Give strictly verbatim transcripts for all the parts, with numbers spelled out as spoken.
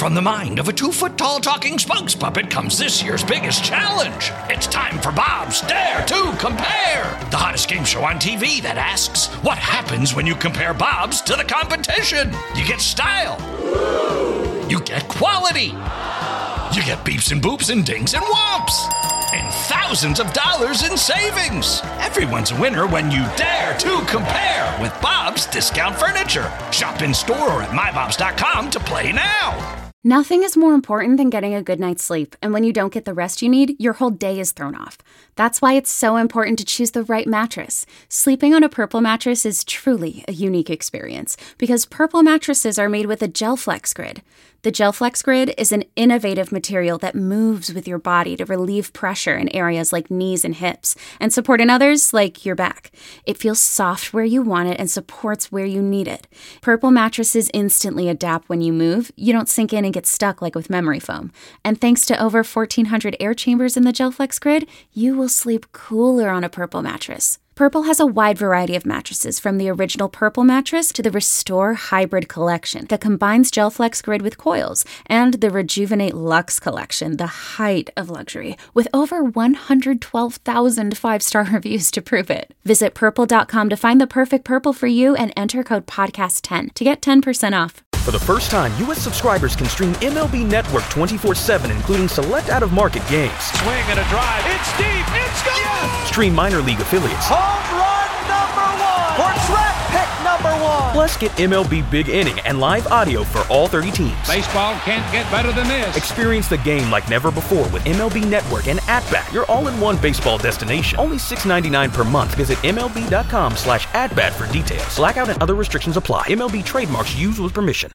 From the mind of a two-foot-tall talking spokes puppet comes this year's biggest challenge. It's time for Bob's Dare to Compare, the hottest game show on T V that asks, what happens when you compare Bob's to the competition? You get style. You get quality. You get beeps and boops and dings and whomps. And thousands of dollars in savings. Everyone's a winner when you dare to compare with Bob's Discount Furniture. Shop in store or at my bobs dot com to play now. Nothing is more important than getting a good night's sleep, and when you don't get the rest you need, your whole day is thrown off. That's why it's so important to choose the right mattress. Sleeping on a Purple mattress is truly a unique experience, because Purple mattresses are made with a GelFlex Grid. The GelFlex Grid is an innovative material that moves with your body to relieve pressure in areas like knees and hips, and support in others like your back. It feels soft where you want it and supports where you need it. Purple mattresses instantly adapt when you move. You don't sink in and get stuck like with memory foam. And thanks to over fourteen hundred air chambers in the GelFlex Grid, you will sleep cooler on a Purple mattress. Purple has a wide variety of mattresses, from the original Purple mattress to the Restore Hybrid collection that combines GelFlex Grid with coils, and the Rejuvenate Luxe collection, the height of luxury, with over one hundred twelve thousand five-star reviews to prove it. Visit purple dot com to find the perfect Purple for you and enter code podcast ten to get ten percent off. For the first time, U S subscribers can stream M L B Network twenty-four seven, including select out-of-market games. Swing and a drive. It's deep. It's gone. Yes! Stream minor league affiliates. Home run number one. Or draft pick number one. Plus, get M L B Big Inning and live audio for all thirty teams. Baseball can't get better than this. Experience the game like never before with M L B Network and At-Bat, your all-in-one baseball destination. Only six dollars and ninety-nine cents per month. Visit M L B dot com slash at-bat for details. Blackout and other restrictions apply. M L B trademarks used with permission.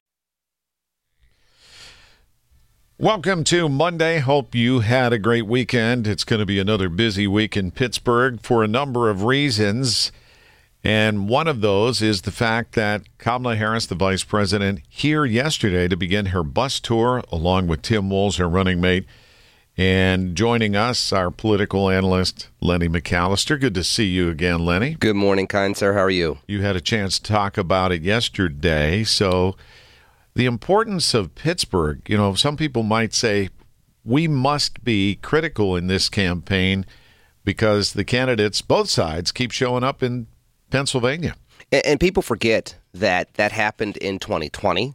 Welcome to Monday. Hope you had a great weekend. It's going to be another busy week in Pittsburgh for a number of reasons. And one of those is the fact that Kamala Harris, the vice president, here yesterday to begin her bus tour, along with Tim Walz, her running mate. And joining us, our political analyst, Lenny McAllister. Good to see you again, Lenny. Good morning, kind sir. How are you? You had a chance to talk about it yesterday. So the importance of Pittsburgh, you know, some people might say we must be critical in this campaign because the candidates, both sides, keep showing up in Pennsylvania. And, and people forget that that happened in twenty twenty,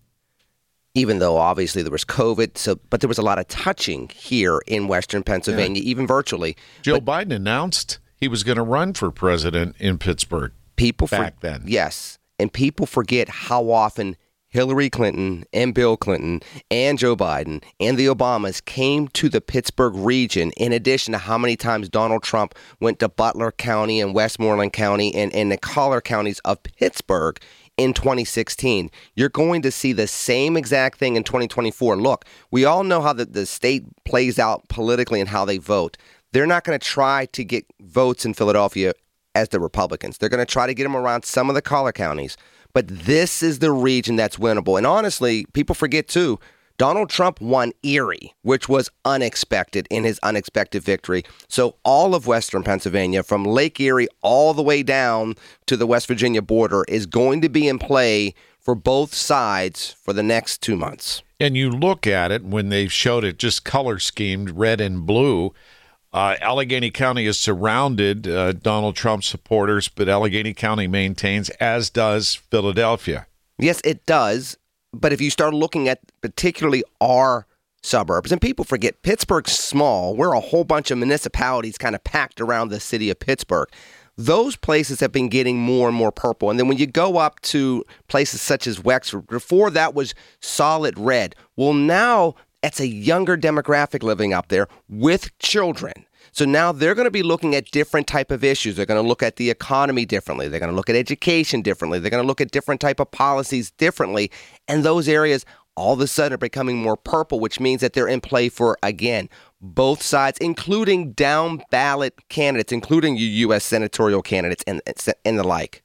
even though obviously there was COVID. So, but there was a lot of touching here in Western Pennsylvania, yeah. even virtually. Joe but Biden announced he was going to run for president in Pittsburgh. People back for, then, yes, and people forget how often Hillary Clinton and Bill Clinton and Joe Biden and the Obamas came to the Pittsburgh region, in addition to how many times Donald Trump went to Butler County and Westmoreland County and, and the collar counties of Pittsburgh in twenty sixteen. You're going to see the same exact thing in twenty twenty-four. Look, we all know how the, the state plays out politically and how they vote. They're not going to try to get votes in Philadelphia as the Republicans. They're going to try to get them around some of the collar counties. But this is the region that's winnable. And honestly, people forget, too, Donald Trump won Erie, which was unexpected in his unexpected victory. So all of Western Pennsylvania, from Lake Erie all the way down to the West Virginia border, is going to be in play for both sides for the next two months. And you look at it when they showed it just color schemed, red and blue. Uh, Allegheny County is surrounded, uh, Donald Trump supporters, but Allegheny County maintains, as does Philadelphia. Yes, it does. But if you start looking at particularly our suburbs, and people forget Pittsburgh's small, we're a whole bunch of municipalities kind of packed around the city of Pittsburgh. Those places have been getting more and more purple. And then when you go up to places such as Wexford, before that was solid red. Well, now it's a younger demographic living up there with children. So now they're going to be looking at different type of issues. They're going to look at the economy differently. They're going to look at education differently. They're going to look at different type of policies differently. And those areas all of a sudden are becoming more purple, which means that they're in play for, again, both sides, including down ballot candidates, including U S senatorial candidates and, and the like.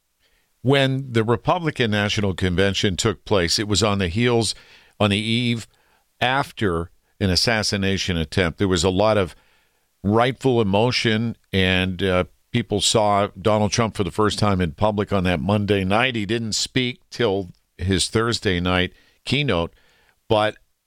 When the Republican National Convention took place, it was on the heels, on the eve after an assassination attempt. There was a lot of rightful emotion, and uh, people saw Donald Trump for the first time in public on that Monday night. He didn't speak till his Thursday night keynote, but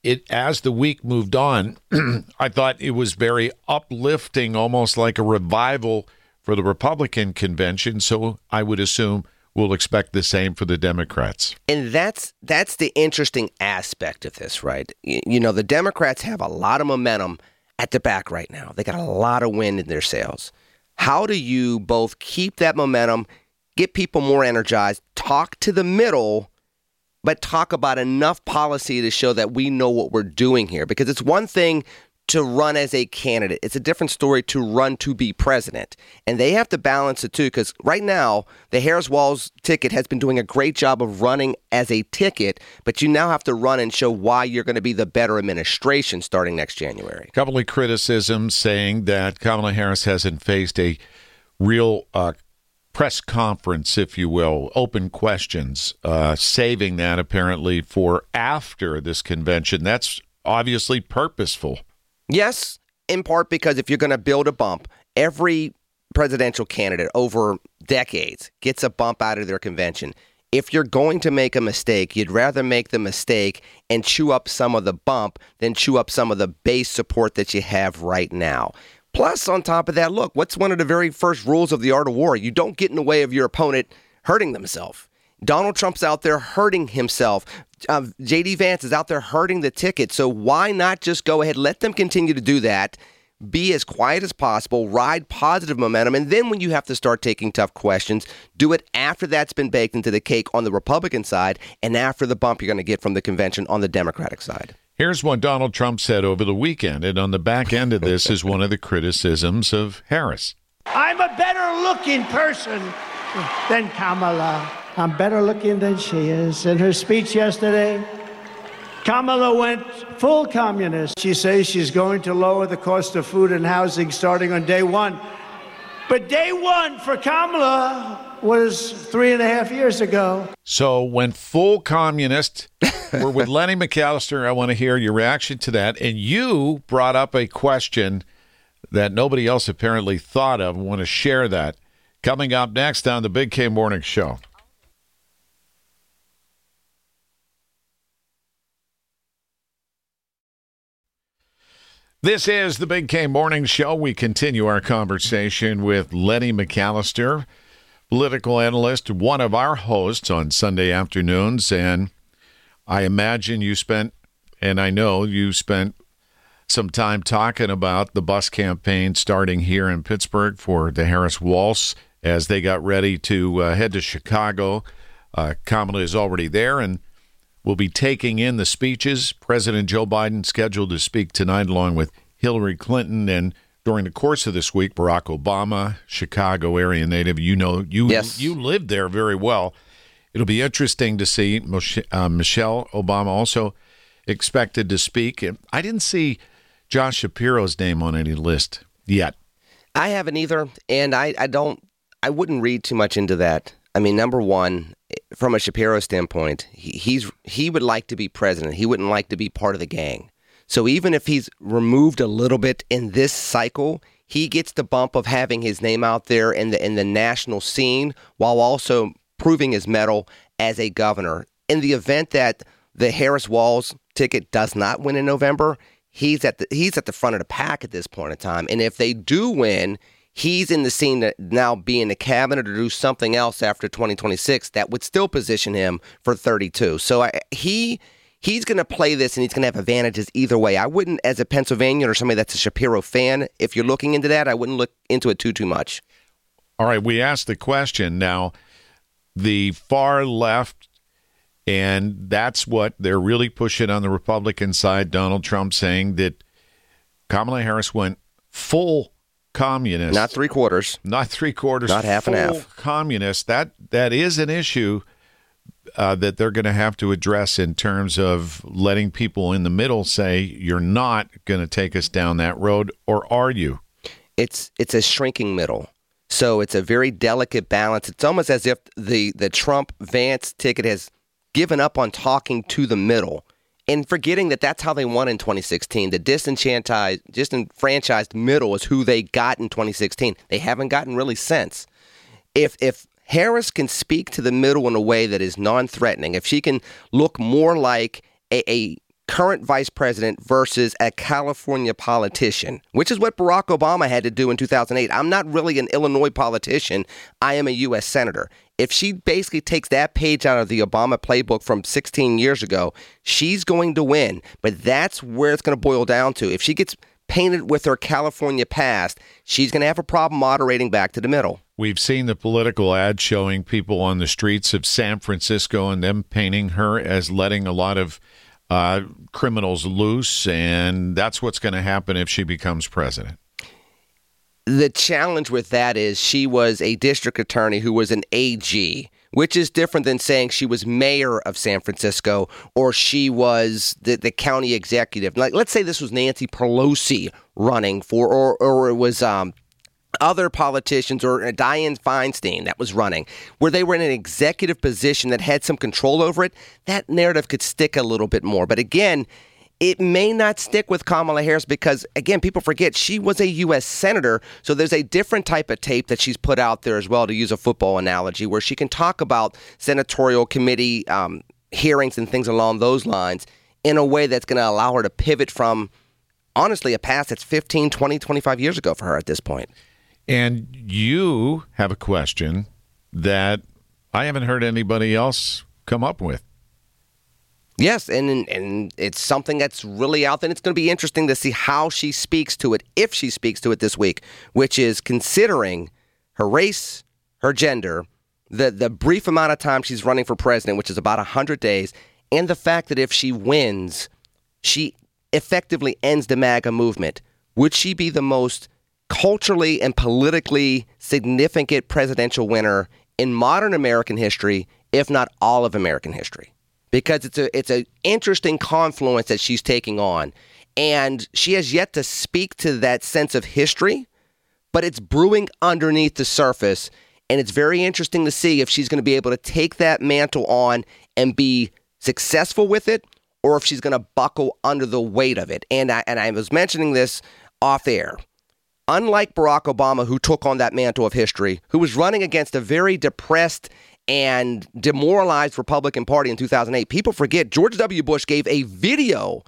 it as the week moved on, I thought it was very uplifting, almost like a revival for the Republican convention. So I would assume we'll expect the same for the Democrats. And that's that's the interesting aspect of this, right? You, you know, the Democrats have a lot of momentum at the back right now. They got a lot of wind in their sails. How do you both keep that momentum, get people more energized, talk to the middle, but talk about enough policy to show that we know what we're doing here? Because it's one thing to run as a candidate. It's a different story to run to be president. And they have to balance it, too, because right now, the Harris-Walz ticket has been doing a great job of running as a ticket, but you now have to run and show why you're going to be the better administration starting next January. A couple of criticisms saying that Kamala Harris hasn't faced a real uh, press conference, if you will, open questions, uh, saving that apparently for after this convention. That's obviously purposeful. Yes, in part because if you're going to build a bump, every presidential candidate over decades gets a bump out of their convention. If you're going to make a mistake, you'd rather make the mistake and chew up some of the bump than chew up some of the base support that you have right now. Plus, on top of that, look, what's one of the very first rules of the art of war? You don't get in the way of your opponent hurting themselves. Donald Trump's out there hurting himself. Uh, J D Vance is out there hurting the ticket. So why not just go ahead, let them continue to do that, be as quiet as possible, ride positive momentum, and then when you have to start taking tough questions, do it after that's been baked into the cake on the Republican side and after the bump you're going to get from the convention on the Democratic side. Here's what Donald Trump said over the weekend, and on the back end of this is one of the criticisms of Harris. I'm a better looking person than Kamala. I'm better looking than she is. In her speech yesterday, Kamala went full communist. She says she's going to lower the cost of food and housing starting on day one. But day one for Kamala was three and a half years ago. So went full communist. We're with Lenny McAllister. I want to hear your reaction to that. And you brought up a question that nobody else apparently thought of. I want to share that. Coming up next on the Big K Morning Show. This is the Big K Morning Show. We continue our conversation with Lenny McAllister, political analyst, one of our hosts on Sunday afternoons. And I imagine you spent, and I know you spent some time talking about the bus campaign starting here in Pittsburgh for the Harris-Walz as they got ready to uh, head to Chicago. Uh, Kamala is already there, and we'll be taking in the speeches. President Joe Biden scheduled to speak tonight along with Hillary Clinton, and during the course of this week, Barack Obama, Chicago area native. You know, you yes. you lived there very well. It'll be interesting to see uh, Michelle Obama also expected to speak. I didn't see Josh Shapiro's name on any list yet. I haven't either, and I, I don't. I wouldn't read too much into that. I mean, number one, from a Shapiro standpoint, he, he's he would like to be president. He wouldn't like to be part of the gang. So even if he's removed a little bit in this cycle, he gets the bump of having his name out there in the in the national scene while also proving his mettle as a governor. In the event that the Harris-Walz ticket does not win in November, he's at the he's at the front of the pack at this point in time. And if they do win, he's in the scene to now be in the cabinet or do something else after twenty twenty-six that would still position him for thirty-two. So I, he he's going to play this and he's going to have advantages either way. I wouldn't, as a Pennsylvanian or somebody that's a Shapiro fan, if you're looking into that, I wouldn't look into it too, too much. All right, we asked the question. Now, the far left, and that's what they're really pushing on the Republican side, Donald Trump saying that Kamala Harris went full communist. Not three quarters. Not three quarters. Not half and half. Communist. That that is an issue uh, that they're going to have to address in terms of letting people in the middle say, you're not going to take us down that road, or are you? It's it's a shrinking middle. So it's a very delicate balance. It's almost as if the, the Trump-Vance ticket has given up on talking to the middle and forgetting that that's how they won in twenty sixteen. The disenfranchised, disenfranchised middle is who they got in twenty sixteen. They haven't gotten really since. If if Harris can speak to the middle in a way that is non-threatening, if she can look more like a, a current vice president versus a California politician, which is what Barack Obama had to do in two thousand eight. I'm not really an Illinois politician. I am a U S senator. If she basically takes that page out of the Obama playbook from sixteen years ago, she's going to win. But that's where it's going to boil down to. If she gets painted with her California past, she's going to have a problem moderating back to the middle. We've seen the political ads showing people on the streets of San Francisco and them painting her as letting a lot of uh, criminals loose, and that's what's going to happen if she becomes president. The challenge with that is she was a district attorney who was an A G, which is different than saying she was mayor of San Francisco or she was the, the county executive. Like, let's say this was Nancy Pelosi running for, or, or it was um, other politicians or Dianne Feinstein that was running, where they were in an executive position that had some control over it. That narrative could stick a little bit more. But again, it may not stick with Kamala Harris because, again, people forget she was a U S senator, so there's a different type of tape that she's put out there as well, to use a football analogy, where she can talk about senatorial committee um, hearings and things along those lines in a way that's going to allow her to pivot from, honestly, a past that's fifteen, twenty, twenty-five years ago for her at this point. And you have a question that I haven't heard anybody else come up with. Yes, and and it's something that's really out there. And it's going to be interesting to see how she speaks to it, if she speaks to it this week, which is considering her race, her gender, the, the brief amount of time she's running for president, which is about one hundred days, and the fact that if she wins, she effectively ends the MAGA movement. Would she be the most culturally and politically significant presidential winner in modern American history, if not all of American history? Because it's a it's an interesting confluence that she's taking on. And she has yet to speak to that sense of history, but it's brewing underneath the surface. And it's very interesting to see if she's going to be able to take that mantle on and be successful with it, or if she's going to buckle under the weight of it. And I, and I was mentioning this off air. Unlike Barack Obama, who took on that mantle of history, who was running against a very depressed and demoralized Republican Party in two thousand eight. People forget George W. Bush gave a video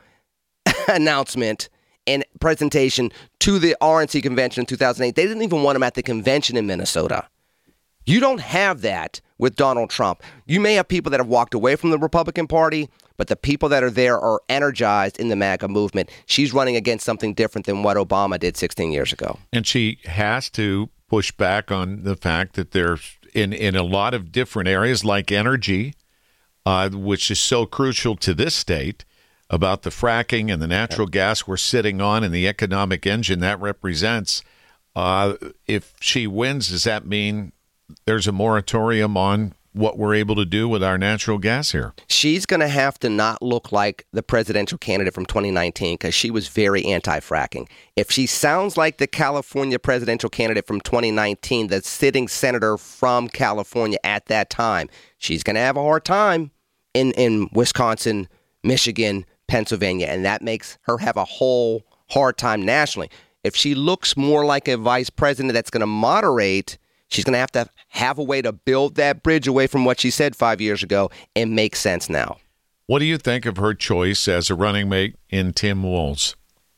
announcement and presentation to the R N C convention in two thousand eight. They didn't even want him at the convention in Minnesota. You don't have that with Donald Trump. You may have people that have walked away from the Republican Party, but the people that are there are energized in the MAGA movement. She's running against something different than what Obama did sixteen years ago. And she has to push back on the fact that there's in, in a lot of different areas like energy, uh, which is so crucial to this state, about the fracking and the natural gas we're sitting on and the economic engine that represents. Uh, if she wins, does that mean there's a moratorium on what we're able to do with our natural gas here? She's going to have to not look like the presidential candidate from twenty nineteen because she was very anti-fracking. If she sounds like the California presidential candidate from twenty nineteen, the sitting senator from California at that time, she's going to have a hard time in, in Wisconsin, Michigan, Pennsylvania, and that makes her have a whole hard time nationally. If she looks more like a vice president that's going to moderate, she's going to have to have a way to build that bridge away from what she said five years ago and make sense now. What do you think of her choice as a running mate in Tim Walz?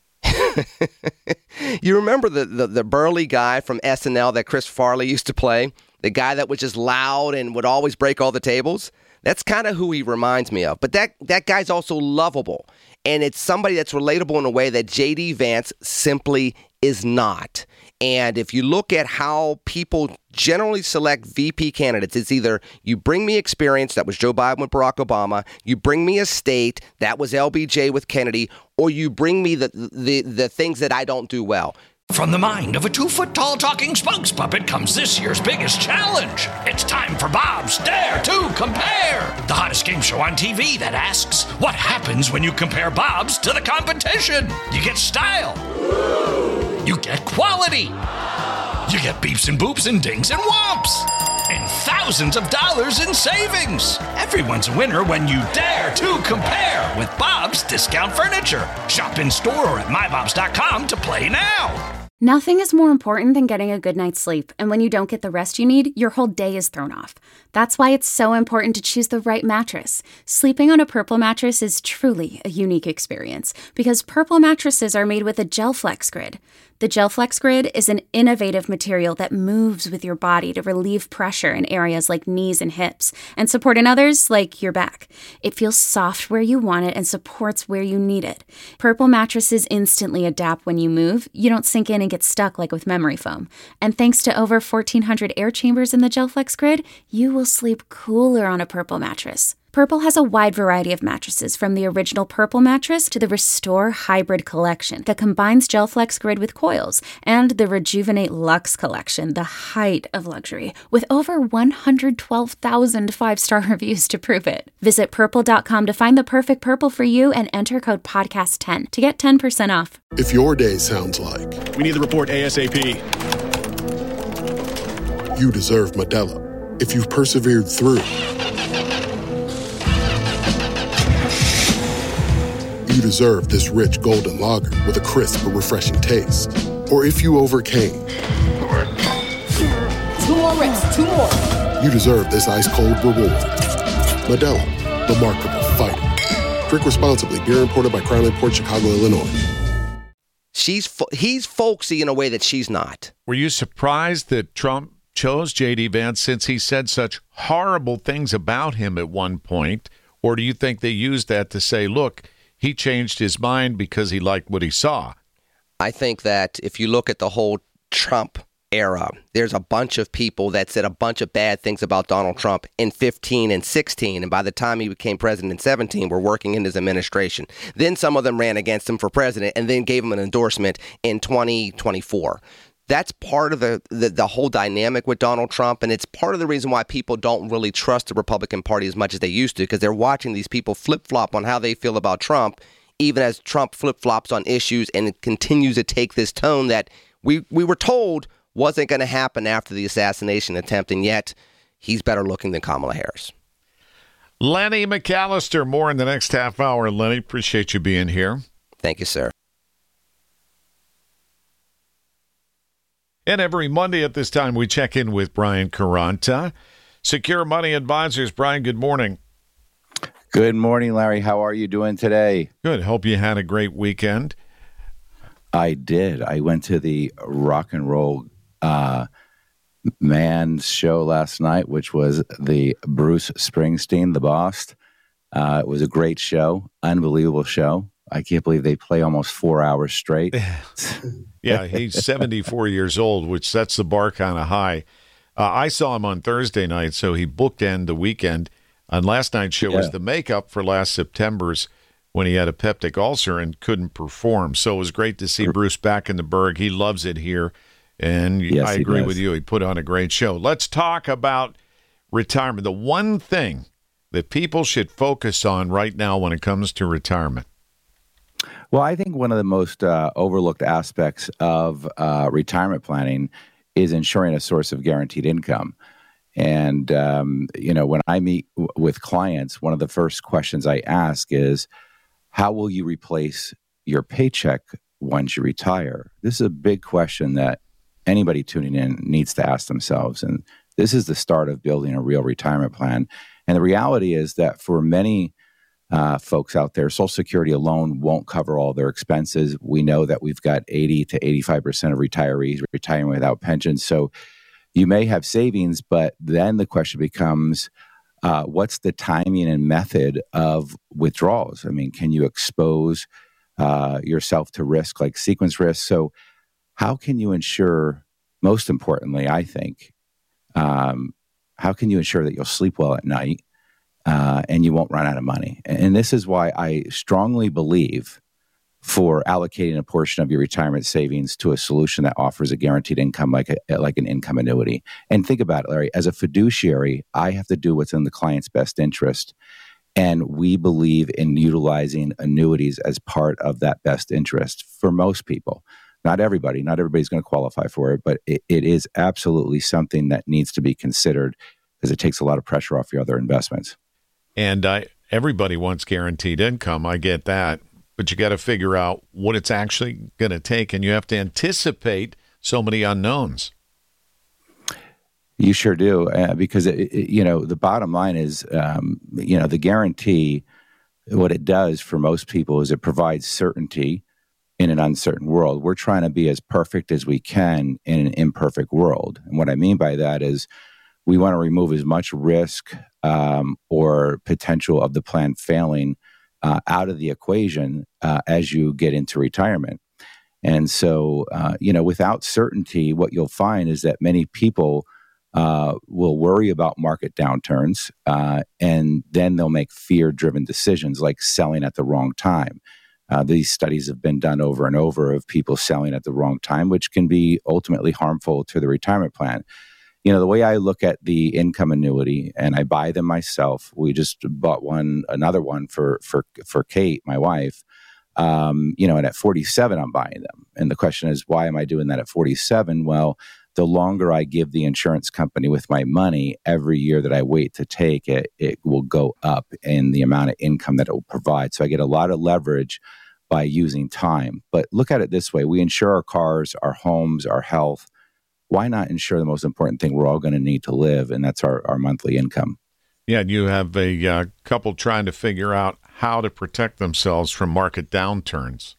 You remember the, the, the burly guy from S N L that Chris Farley used to play? The guy that was just loud and would always break all the tables? That's kind of who he reminds me of. But that, that guy's also lovable. And it's somebody that's relatable in a way that J D Vance simply is not. And if you look at how people generally select V P candidates, it's either you bring me experience, that was Joe Biden with Barack Obama, you bring me a state, that was L B J with Kennedy, or you bring me the the, the things that I don't do well. From the mind of a two-foot-tall talking spokes puppet comes this year's biggest challenge. It's time for Bob's Dare to Compare, the hottest game show on T V that asks, what happens when you compare Bob's to the competition? You get style. You get quality. You get beeps and boops and dings and whomps. And thousands of dollars in savings. Everyone's a winner when you dare to compare with Bob's Discount Furniture. Shop in store or at my bobs dot com to play now. Nothing is more important than getting a good night's sleep, and when you don't get the rest you need, your whole day is thrown off. That's why it's so important to choose the right mattress. Sleeping on a Purple mattress is truly a unique experience because Purple mattresses are made with a GelFlex Grid. The GelFlex Grid is an innovative material that moves with your body to relieve pressure in areas like knees and hips and support in others like your back. It feels soft where you want it and supports where you need it. Purple mattresses instantly adapt when you move. You don't sink in and get stuck like with memory foam. And thanks to over fourteen hundred air chambers in the GelFlex Grid, you will sleep cooler on a Purple mattress. Purple has a wide variety of mattresses, from the original Purple mattress to the Restore Hybrid collection that combines GelFlex Grid with coils, and the Rejuvenate Luxe collection, the height of luxury, with over one hundred twelve thousand five-star reviews to prove it. Visit purple dot com to find the perfect Purple for you and enter code podcast ten to get ten percent off. If your day sounds like we need the report ASAP, you deserve Modelo. If you've persevered through, you deserve this rich golden lager with a crisp but refreshing taste. Or if you overcame. Two more reps, two more. You deserve this ice-cold reward. Modelo, the Remarkable Fighter. Drink responsibly. Beer imported by Crown Imports, Chicago, Illinois. She's fo- he's folksy in a way that she's not. Were you surprised that Trump chose J D. Vance since he said such horrible things about him at one point? Or do you think they used that to say, look, he changed his mind because he liked what he saw? I think that if you look at the whole Trump era, there's a bunch of people that said a bunch of bad things about Donald Trump in fifteen and sixteen, and by the time he became president in seventeen, were working in his administration. Then some of them ran against him for president and then gave him an endorsement in twenty twenty-four. That's part of the, the, the whole dynamic with Donald Trump, and it's part of the reason why people don't really trust the Republican Party as much as they used to, because they're watching these people flip-flop on how they feel about Trump, even as Trump flip-flops on issues and it continues to take this tone that we, we were told wasn't going to happen after the assassination attempt, and yet he's better looking than Kamala Harris. Lenny McAllister, more in the next half hour. Lenny, appreciate you being here. Thank you, sir. And every Monday at this time, we check in with Brian Caranta, Secure Money Advisors. Brian, good morning. Good morning, Larry. How are you doing today? Good. Hope you had a great weekend. I did. I went to the Rock and Roll uh, Man's show last night, which was the Bruce Springsteen, the boss. Uh, it was a great show, unbelievable show. I can't believe they play almost four hours straight. Yeah, he's seventy-four years old, which sets the bar kind of high. Uh, I saw him on Thursday night, so he bookended the weekend. And last night's show yeah. was the makeup for last September's when he had a peptic ulcer and couldn't perform. So it was great to see Bruce back in the Berg. He loves it here, and yes, I agree with you. He put on a great show. Let's talk about retirement. The one thing that people should focus on right now when it comes to retirement. Well, I think one of the most uh, overlooked aspects of uh, retirement planning is ensuring a source of guaranteed income. And, um, you know, when I meet w- with clients, one of the first questions I ask is, how will you replace your paycheck once you retire? This is a big question that anybody tuning in needs to ask themselves. And this is the start of building a real retirement plan. And the reality is that for many Uh, folks out there, Social Security alone won't cover all their expenses. We know that we've got eighty to eighty-five percent of retirees retiring without pensions. So you may have savings, but then the question becomes, uh, what's the timing and method of withdrawals? I mean, can you expose uh, yourself to risk like sequence risk? So how can you ensure, most importantly, I think, um, how can you ensure that you'll sleep well at night? Uh, and you won't run out of money. And this is why I strongly believe for allocating a portion of your retirement savings to a solution that offers a guaranteed income like a, like an income annuity. And think about it, Larry, as a fiduciary, I have to do what's in the client's best interest. And we believe in utilizing annuities as part of that best interest for most people. Not everybody, not everybody's going to qualify for it, but it, it is absolutely something that needs to be considered because it takes a lot of pressure off your other investments. And I, everybody wants guaranteed income. I get that. but you got to figure out what it's actually going to take, and you have to anticipate so many unknowns. You sure do, uh, because it, it, you know the bottom line is, um, you know, the guarantee. What it does for most people is it provides certainty in an uncertain world. We're trying to be as perfect as we can in an imperfect world, and what I mean by that is we want to remove as much risk um, or potential of the plan failing uh, out of the equation uh, as you get into retirement. And so, uh, you know, without certainty, what you'll find is that many people uh, will worry about market downturns, uh, and then they'll make fear-driven decisions like selling at the wrong time. Uh, these studies have been done over and over of people selling at the wrong time, which can be ultimately harmful to the retirement plan. You know, the way I look at the income annuity, and I buy them myself. We just bought one, another one for for for Kate, my wife. Um, you know, and at forty-seven, I'm buying them. And the question is, why am I doing that at forty-seven? Well, the longer I give the insurance company with my money, every year that I wait to take it, it will go up in the amount of income that it will provide. So I get a lot of leverage by using time. But look at it this way. We insure our cars, our homes, our health. Why not insure the most important thing we're all going to need to live, and that's our, our monthly income? Yeah, and you have a uh, couple trying to figure out how to protect themselves from market downturns.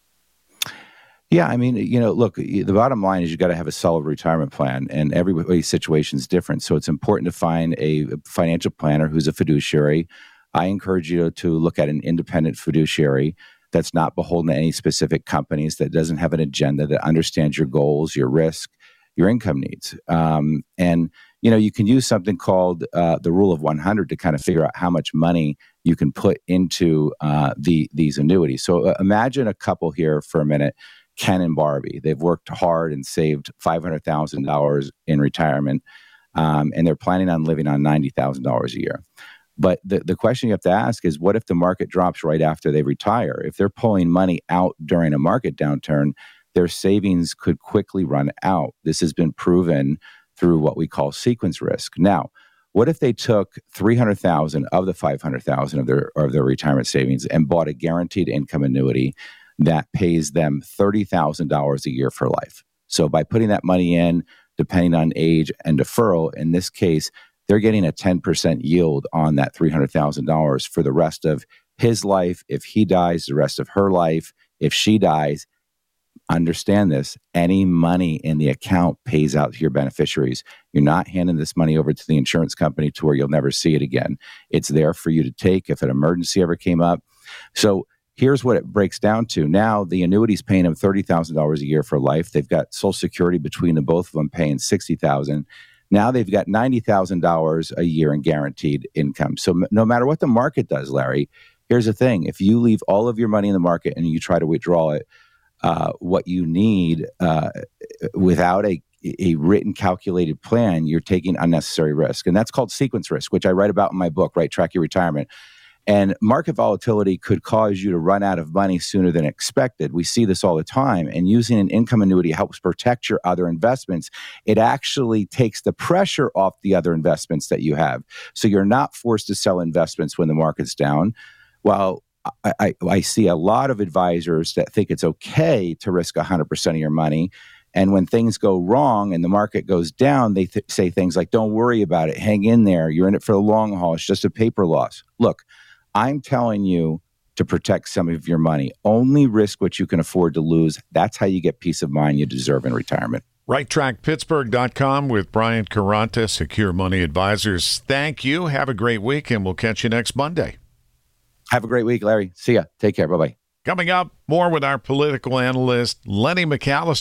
Yeah, I mean, you know, look, the bottom line is you got to have a solid retirement plan, and everybody's situation is different. So it's important to find a financial planner who's a fiduciary. I encourage you to look at an independent fiduciary that's not beholden to any specific companies, that doesn't have an agenda, that understands your goals, your risk, your income needs. Um, and, you know, you can use something called uh, the rule of one hundred to kind of figure out how much money you can put into uh, the these annuities. So uh, imagine a couple here for a minute, Ken and Barbie. They've worked hard and saved five hundred thousand dollars in retirement, um, and they're planning on living on ninety thousand dollars a year. But the, the question you have to ask is, what if the market drops right after they retire? If they're pulling money out during a market downturn, their savings could quickly run out. This has been proven through what we call sequence risk. Now, what if they took three hundred thousand dollars of the five hundred thousand dollars of their, of their retirement savings and bought a guaranteed income annuity that pays them thirty thousand dollars a year for life? So by putting that money in, depending on age and deferral, in this case, they're getting a ten percent yield on that three hundred thousand dollars for the rest of his life. If he dies, the rest of her life. If she dies, understand this, any money in the account pays out to your beneficiaries. You're not handing this money over to the insurance company to where you'll never see it again. It's there for you to take if an emergency ever came up. So here's what it breaks down to. Now, the annuity's paying them thirty thousand dollars a year for life. They've got Social Security between the both of them paying sixty thousand dollars. Now they've got ninety thousand dollars a year in guaranteed income. So no matter what the market does, Larry, here's the thing. If you leave all of your money in the market and you try to withdraw it, uh, what you need uh, without a, a written calculated plan, you're taking unnecessary risk. And that's called sequence risk, which I write about in my book, right? Track Your Retirement. And market volatility could cause you to run out of money sooner than expected. We see this all the time. And using an income annuity helps protect your other investments. It actually takes the pressure off the other investments that you have. So you're not forced to sell investments when the market's down. While I, I, I see a lot of advisors that think it's okay to risk one hundred percent of your money. And when things go wrong and the market goes down, they th- say things like, don't worry about it. Hang in there. You're in it for the long haul. It's just a paper loss. Look, I'm telling you to protect some of your money. Only risk what you can afford to lose. That's how you get peace of mind you deserve in retirement. right track pittsburgh dot com with Brian Caranta, Secure Money Advisors. Thank you. Have a great week, and we'll catch you next Monday. Have a great week, Larry. See ya. Take care. Bye-bye. Coming up, more with our political analyst, Lenny McAllister.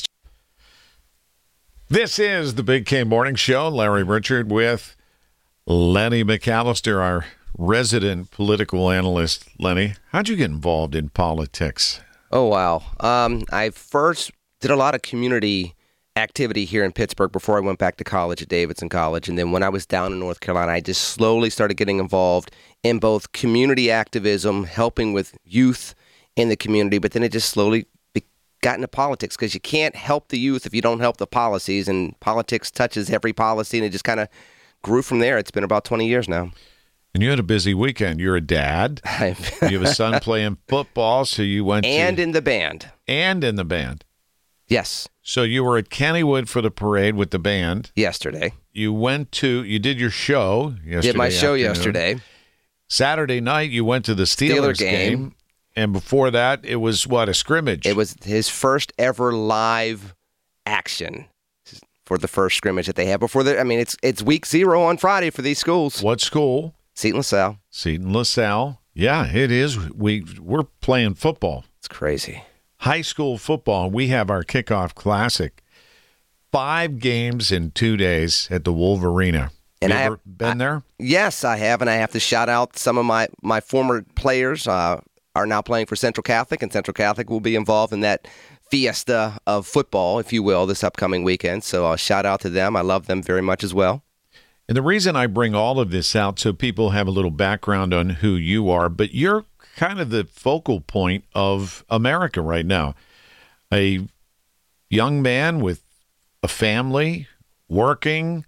This is the Big K Morning Show. Larry Richert with Lenny McAllister, our resident political analyst. Lenny, how'd you get involved in politics? Oh, wow. Um, I first did a lot of community activity here in Pittsburgh before I went back to college at Davidson College. And then when I was down in North Carolina, I just slowly started getting involved in both community activism, helping with youth in the community, but then it just slowly be- got into politics, because you can't help the youth if you don't help the policies, and politics touches every policy, and it just kind of grew from there. It's been about twenty years now. And you had a busy weekend. You're a dad. You have a son playing football, so you went and to, in the band. And in the band. Yes. So you were at Kennywood for the parade with the band. Yesterday. You went to, you did your show yesterday. Did my show afternoon. yesterday. Saturday night, you went to the Steelers, Steeler game. game. And before that, it was, what, a scrimmage? It was his first ever live action for the first scrimmage that they had before the, I mean, it's it's week zero on Friday for these schools. What school? Seton LaSalle. Seton LaSalle. Yeah, it is. We, we're playing football. It's crazy. High school football. We have our kickoff classic. Five games in two days at the Wolverina. And you I ever have, been I, there? Yes, I have, and I have to shout out some of my, my former players uh, are now playing for Central Catholic, and Central Catholic will be involved in that fiesta of football, if you will, this upcoming weekend. So I'll shout out to them. I love them very much as well. And the reason I bring all of this out so people have a little background on who you are, but you're kind of the focal point of America right now. A young man with a family, working,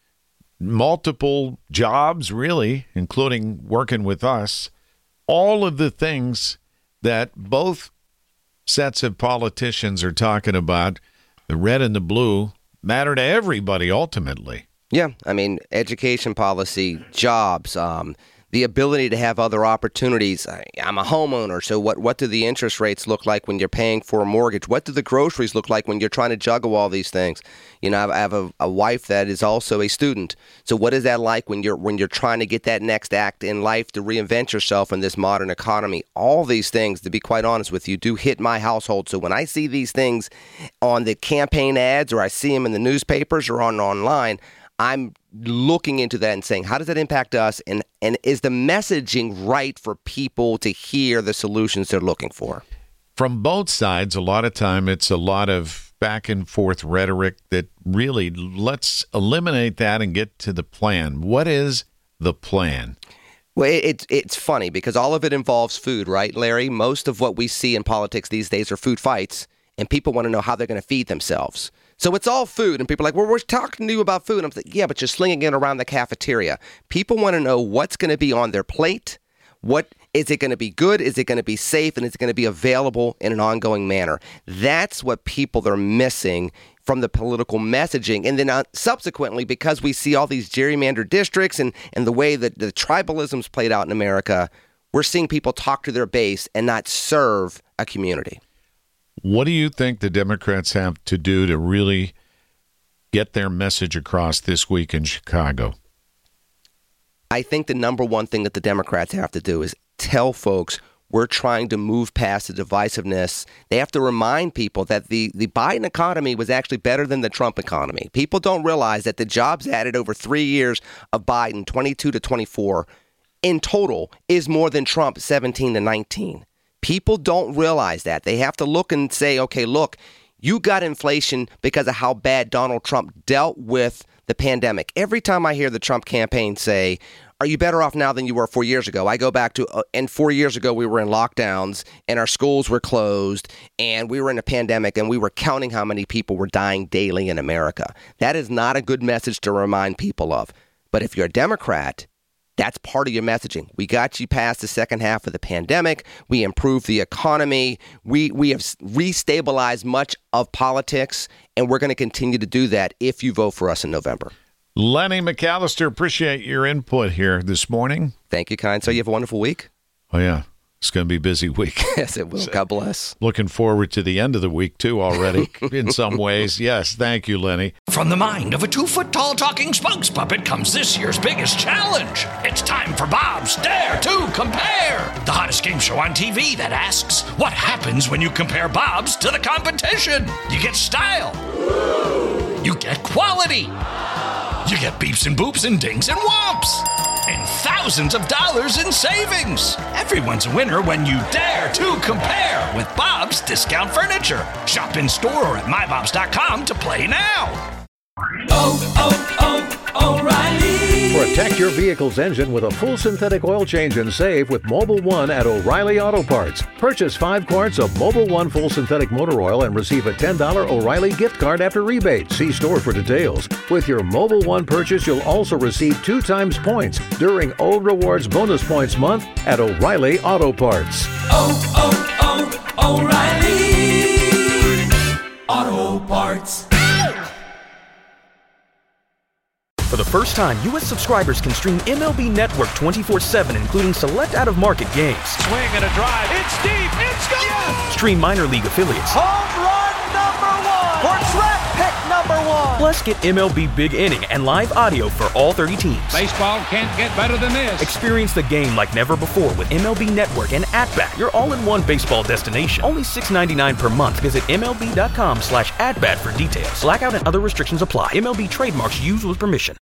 multiple jobs, really, including working with us. All of the things that both sets of politicians are talking about, the red and the blue, matter to everybody ultimately. Yeah, I mean, education policy, jobs, um, the ability to have other opportunities. I, I'm a homeowner, so what, what do the interest rates look like when you're paying for a mortgage? What do the groceries look like when you're trying to juggle all these things? You know, I have a, a wife that is also a student. So what is that like when you're when you're trying to get that next act in life to reinvent yourself in this modern economy? All these things, to be quite honest with you, do hit my household. So when I see these things on the campaign ads or I see them in the newspapers or on online, I'm looking into that and saying, how does that impact us? And, and is the messaging right for people to hear the solutions they're looking for? From both sides, a lot of time it's a lot of back and forth rhetoric that really, let's eliminate that and get to the plan. What is the plan? Well, it, it's it's funny because all of it involves food, right, Larry? Most of what we see in politics these days are food fights, and people want to know how they're going to feed themselves. So it's all food, and people are like, well, we're talking to you about food. And I'm like, yeah, but you're slinging it around the cafeteria. People want to know what's going to be on their plate. What is it going to be good? Is it going to be safe? And is it going to be available in an ongoing manner? That's what people are missing from the political messaging. And then uh, subsequently, because we see all these gerrymandered districts and, and the way that the tribalism's played out in America, we're seeing people talk to their base and not serve a community. What do you think the Democrats have to do to really get their message across this week in Chicago? I think the number one thing that the Democrats have to do is tell folks we're trying to move past the divisiveness. They have to remind people that the, the Biden economy was actually better than the Trump economy. People don't realize that the jobs added over three years of Biden, twenty-two to twenty-four, in total is more than Trump, seventeen to nineteen. People don't realize that. They have to look and say, okay, look, you got inflation because of how bad Donald Trump dealt with the pandemic. Every time I hear the Trump campaign say, are you better off now than you were four years ago? I go back to, uh, and four years ago we were in lockdowns and our schools were closed and we were in a pandemic and we were counting how many people were dying daily in America. That is not a good message to remind people of. But if you're a Democrat, that's part of your messaging. We got you past the second half of the pandemic. We improved the economy. We we have restabilized much of politics, and we're going to continue to do that if you vote for us in November. Lenny McAllister, appreciate your input here this morning. Thank you, kind. So you have a wonderful week. Oh, yeah. It's going to be a busy week. Yes, it will. So, God bless. Looking forward to the end of the week, too, already, in some ways. Yes, thank you, Lenny. From the mind of a two-foot-tall talking spokes puppet comes this year's biggest challenge. It's time for Bob's Dare to Compare, the hottest game show on T V that asks, what happens when you compare Bob's to the competition? You get style. You get quality. You get beeps and boops and dings and whomps. And thousands of dollars in savings. Everyone's a winner when you dare to compare with Bob's Discount Furniture. Shop in store or at my bobs dot com to play now. Oh, oh, oh, O'Reilly Protect your vehicle's engine with a full synthetic oil change and save with Mobil one at O'Reilly Auto Parts. Purchase five quarts of Mobil one full synthetic motor oil and receive a ten dollars O'Reilly gift card after rebate. See store for details. With your Mobil one purchase, you'll also receive two times points during O Rewards Bonus Points Month at O'Reilly Auto Parts. Oh, oh, oh, O'Reilly Auto Parts. For the first time, U S subscribers can stream M L B Network twenty-four seven, including select out-of-market games. Swing and a drive. It's deep. It's gone. Yes. Stream minor league affiliates. Home run number one. Or draft pick number one. Plus, get M L B Big Inning and live audio for all thirty teams. Baseball can't get better than this. Experience the game like never before with M L B Network and At-Bat, your all-in-one baseball destination. Only six ninety-nine per month. Visit MLB.com slash at-bat for details. Blackout and other restrictions apply. M L B trademarks used with permission.